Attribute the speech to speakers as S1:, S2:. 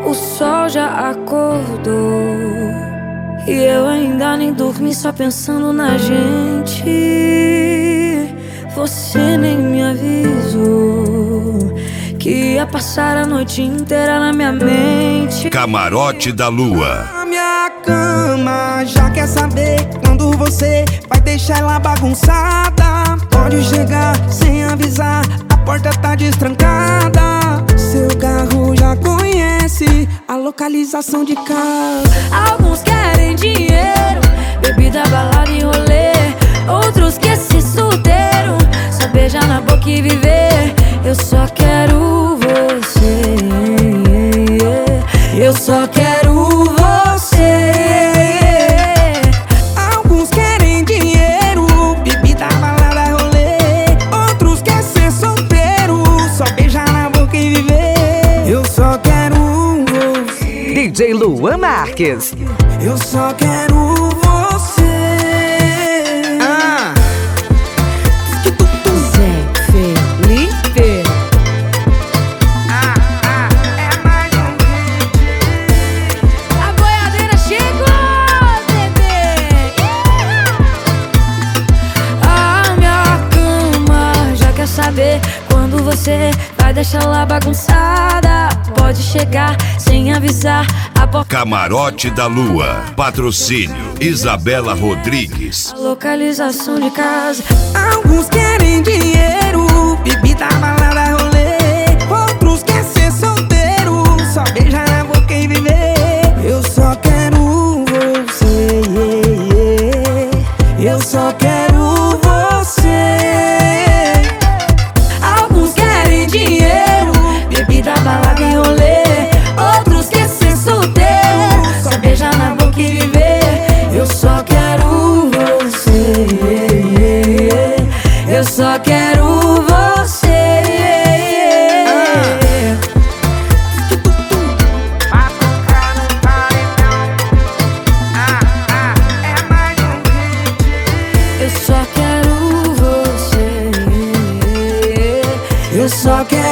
S1: O sol já acordou e eu ainda nem dormi, só pensando na gente. Você nem me avisou que ia passar a noite inteira na minha mente.
S2: Camarote da Lua.
S3: A minha cama já quer saber quando você vai deixar ela bagunçada. Pode chegar sem avisar, a porta tá destrancada. Seu carro já conhece a localização de casa.
S1: Alguns querem dinheiro, bebida, balada e rolê. Outros querem ser solteiro, só beijar na boca e viver. Eu só quero você, eu só quero você.
S3: Alguns querem dinheiro, bebida, balada, rolê. Outros querem ser solteiro, só beijar na boca e viver. Eu só quero você.
S4: DJ Luan Marques.
S3: Eu só quero você.
S1: Zé Felipe.
S3: É mais um hit.
S1: A boiadeira chegou, bebê. A minha cama já quer saber quando você vai deixar lá bagunçada. Pode chegar sem avisar, a porta.
S2: Camarote da Lua. Patrocínio Isabela Rodrigues.
S1: A localização de casa.
S3: Alguns querem dinheiro, bebida, balada, rolê. Outros querem ser solteiro, só beijar na boca e viver. Eu só quero você, eu só quero você. Alguns querem dinheiro, bebida, balada e rolê. Outros querem ser solteiro, só beijar na boca e viver. Eu só quero você, eu só quero você. Pra tocar no paredão. É mais um hit.
S1: Eu só quero você,
S3: Eu só quero